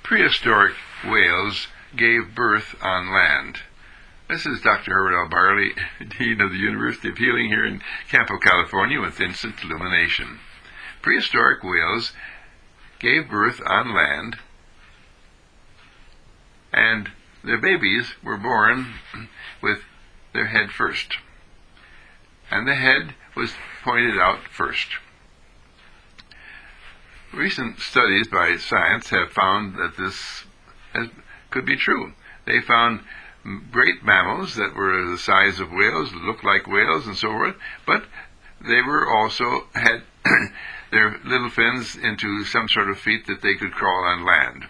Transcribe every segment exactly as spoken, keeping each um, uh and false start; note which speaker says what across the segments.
Speaker 1: Prehistoric whales gave birth on land. This is Doctor Herbert L. Barley, Dean of the University of Healing here in Campo, California, with Instant Illumination. Prehistoric whales gave birth on land, and their babies were born with their head first. And the head was pointed out first. Recent studies by science have found that this has, could be true. They found great mammals that were the size of whales, looked like whales and so forth, but they were also had their little fins into some sort of feet that they could crawl on land.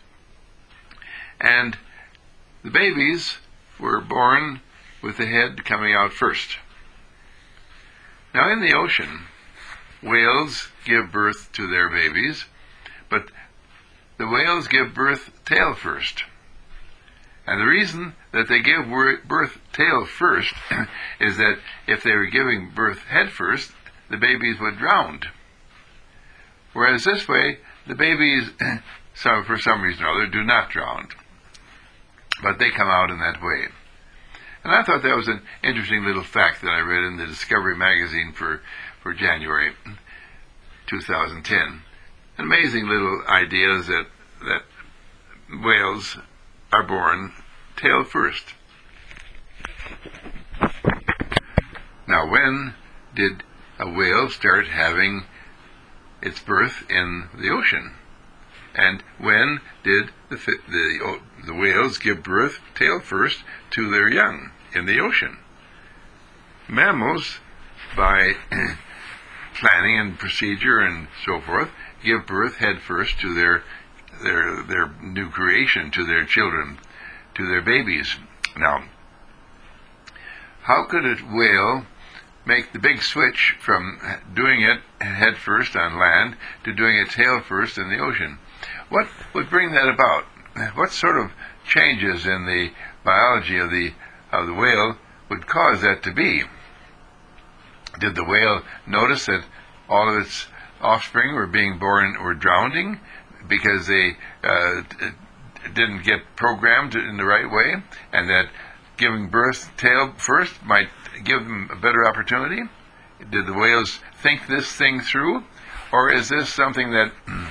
Speaker 1: And the babies were born with the head coming out first. Now in the ocean, whales give birth to their babies, but the whales give birth tail first. And the reason that they give birth tail first is that if they were giving birth head first, the babies would drown. Whereas this way, the babies, some, for some reason or other, do not drown. But they come out in that way. And I thought that was an interesting little fact that I read in the Discovery magazine for, for January two thousand ten. Amazing little ideas that, that whales are born tail first. Now, when did a whale start having its birth in the ocean? And when did the, the, the whales give birth tail first to their young in the ocean? Mammals, by planning and procedure and so forth, give birth head first to their their their new creation, to their children, to their babies. Now, how could a whale make the big switch from doing it head first on land to doing it tail first in the ocean? What would bring that about? What sort of changes in the biology of the of the whale would cause that to be? Did the whale notice that all of its offspring were being born, were drowning because they uh, didn't get programmed in the right way, and that giving birth tail first might give them a better opportunity? Did the whales think this thing through? Or is this something that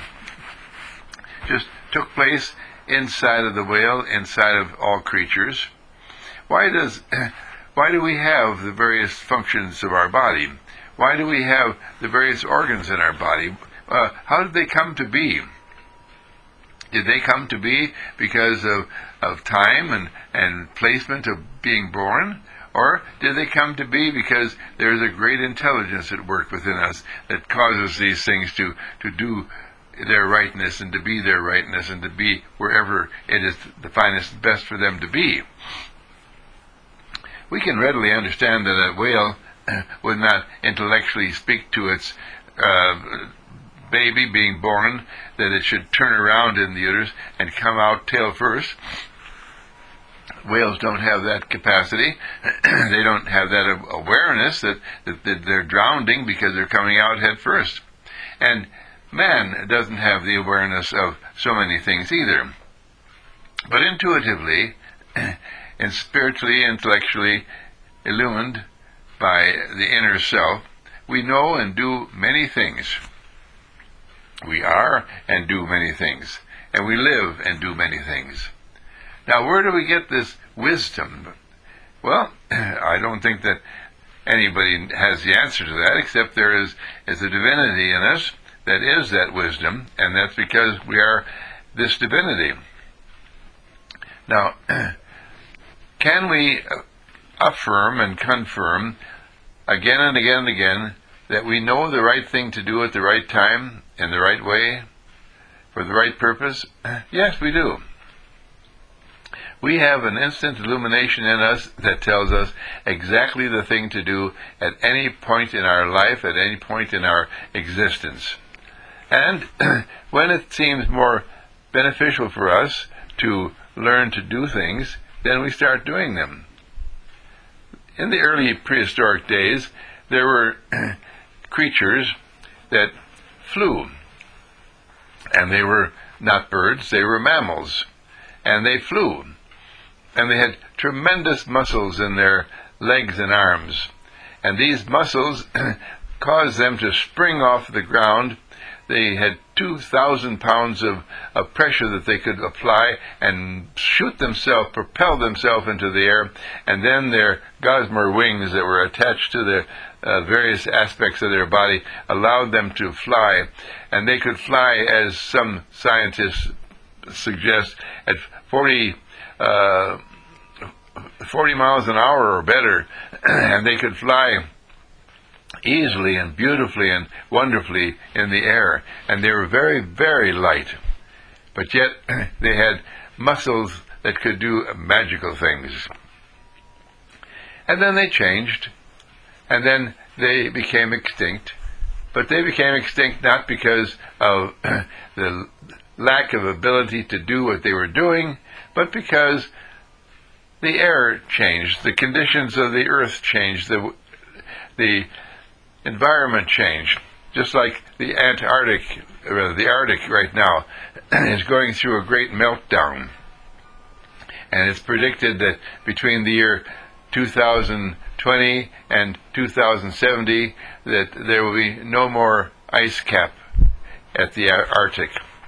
Speaker 1: just took place inside of the whale, inside of all creatures? Why does why do we have the various functions of our body? Why do we have the various organs in our body? Uh, how did they come to be? Did they come to be because of, of time and, and placement of being born? Or did they come to be because there's a great intelligence at work within us that causes these things to, to do their rightness and to be their rightness and to be wherever it is the finest and best for them to be? We can readily understand that a whale would not intellectually speak to its uh, baby being born, that it should turn around in the uterus and come out tail first. Whales don't have that capacity. They don't have that awareness that, that, that they're drowning because they're coming out head first. And man doesn't have the awareness of so many things either. But intuitively, and spiritually, intellectually illumined by the inner self, we know and do many things. We are and do many things. And we live and do many things. Now, where do we get this wisdom? Well, I don't think that anybody has the answer to that, except there is, is a divinity in us that is that wisdom, and that's because we are this divinity. Now, can we affirm and confirm again and again and again that we know the right thing to do at the right time, in the right way, for the right purpose? Yes, we do. We have an instant illumination in us that tells us exactly the thing to do at any point in our life, at any point in our existence. And when it seems more beneficial for us to learn to do things, then we start doing them. In the early prehistoric days, there were creatures that flew. And they were not birds, they were mammals. And they flew. And they had tremendous muscles in their legs and arms. And these muscles caused them to spring off the ground. They had two thousand pounds of, of pressure that they could apply and shoot themselves, propel themselves into the air, and then their gossamer wings that were attached to the uh, various aspects of their body allowed them to fly. And they could fly, as some scientists suggest, at forty, uh, forty miles an hour or better, and they could fly easily and beautifully and wonderfully in the air, and they were very, very light, but yet they had muscles that could do magical things. And then they changed, and then they became extinct, but they became extinct not because of the lack of ability to do what they were doing, but because the air changed, the conditions of the earth changed, the the environment changed. Just like the Antarctic, or the Arctic right now, is going through a great meltdown. And it's predicted that between the year two thousand twenty and two thousand seventy, that there will be no more ice cap at the Arctic.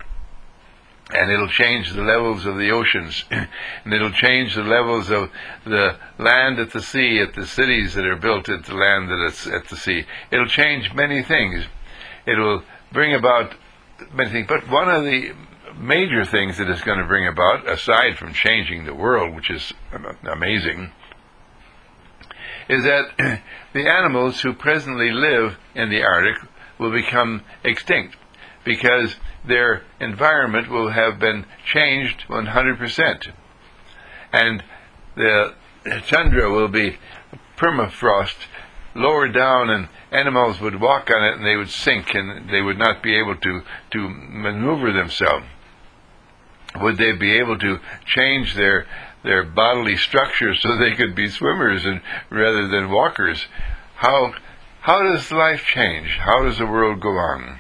Speaker 1: And it'll change the levels of the oceans, and it'll change the levels of the land at the sea, at the cities that are built at the land that is at the sea. It'll change many things. It'll bring about many things. But one of the major things that it's going to bring about, aside from changing the world, which is amazing, is that the animals who presently live in the Arctic will become extinct, because their environment will have been changed one hundred percent. And the tundra will be permafrost, lower down, and animals would walk on it and they would sink, and they would not be able to, to maneuver themselves. Would they be able to change their their bodily structure so they could be swimmers and rather than walkers? How how does life change? How does the world go on?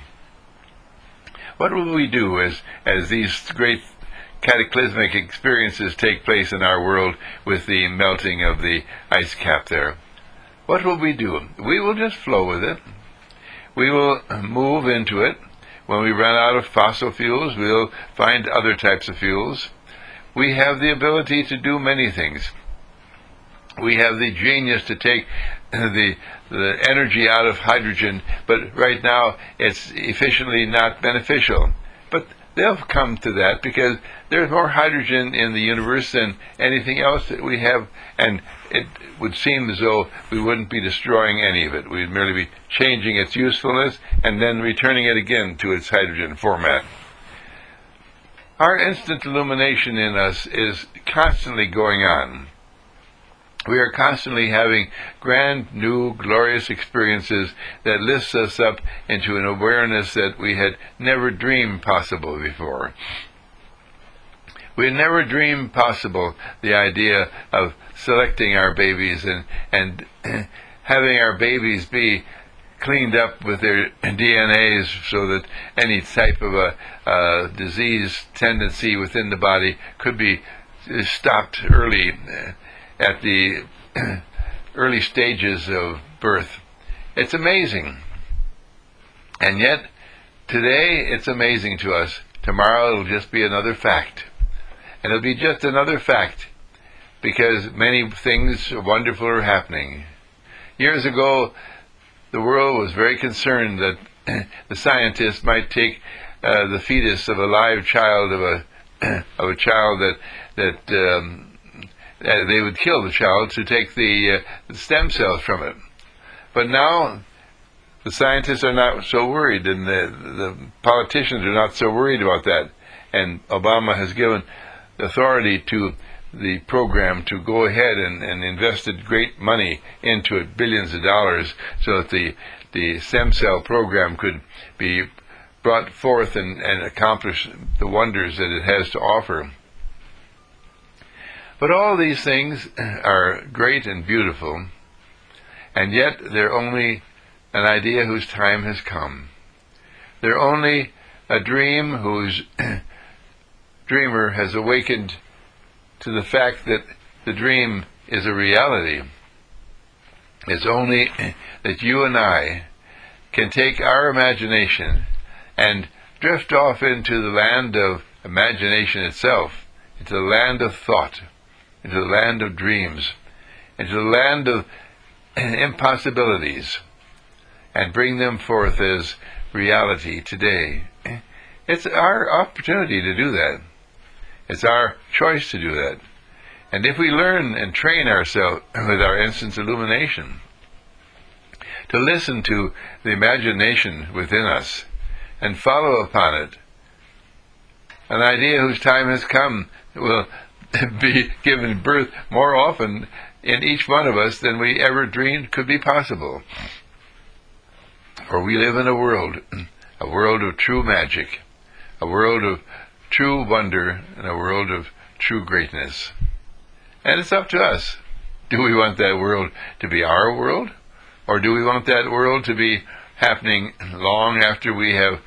Speaker 1: What will we do as, as these great cataclysmic experiences take place in our world with the melting of the ice cap there? What will we do? We will just flow with it. We will move into it. When we run out of fossil fuels, we'll find other types of fuels. We have the ability to do many things. We have the genius to take the the energy out of hydrogen, but right now it's efficiently not beneficial. But they'll come to that because there's more hydrogen in the universe than anything else that we have, and it would seem as though we wouldn't be destroying any of it. We'd merely be changing its usefulness and then returning it again to its hydrogen format. Our instant illumination in us is constantly going on. We are constantly having grand, new, glorious experiences that lifts us up into an awareness that we had never dreamed possible before. We had never dreamed possible the idea of selecting our babies and, and having our babies be cleaned up with their D N As so that any type of a, a disease tendency within the body could be stopped early at the early stages of birth. It's amazing. And yet, today it's amazing to us. Tomorrow it'll just be another fact. And it'll be just another fact because many things wonderful are happening. Years ago, the world was very concerned that the scientists might take uh, the fetus of a live child of a of a child that that um, Uh, they would kill the child to take the, uh, the stem cells from it. But now the scientists are not so worried, and the, the politicians are not so worried about that. And Obama has given authority to the program to go ahead and, and invested great money into it, billions of dollars, so that the, the stem cell program could be brought forth and, and accomplish the wonders that it has to offer. But all these things are great and beautiful, and yet they're only an idea whose time has come. They're only a dream whose dreamer has awakened to the fact that the dream is a reality. It's only that you and I can take our imagination and drift off into the land of imagination itself, into the land of thought, into the land of dreams, into the land of impossibilities, and bring them forth as reality today. It's our opportunity to do that. It's our choice to do that. And if we learn and train ourselves with our instant illumination to listen to the imagination within us and follow upon it, an idea whose time has come will be given birth more often in each one of us than we ever dreamed could be possible. For we live in a world, a world of true magic, a world of true wonder, and a world of true greatness. And it's up to us. Do we want that world to be our world? Or do we want that world to be happening long after we have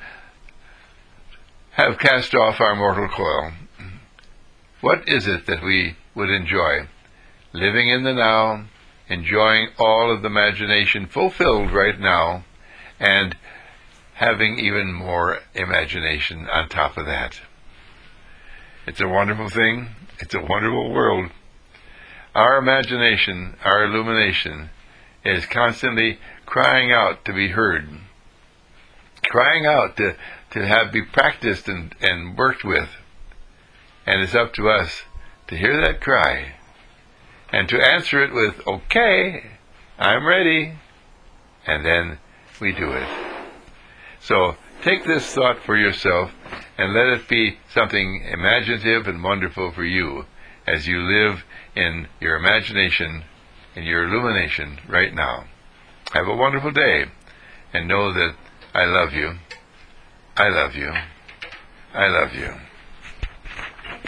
Speaker 1: have cast off our mortal coil? What is it that we would enjoy? Living in the now, enjoying all of the imagination fulfilled right now, and having even more imagination on top of that. It's a wonderful thing. It's a wonderful world. Our imagination, our illumination, is constantly crying out to be heard, crying out to, to have be practiced and, and worked with. And it's up to us to hear that cry and to answer it with, okay, I'm ready. And then we do it. So take this thought for yourself and let it be something imaginative and wonderful for you as you live in your imagination, in your illumination right now. Have a wonderful day, and know that I love you. I love you. I love you.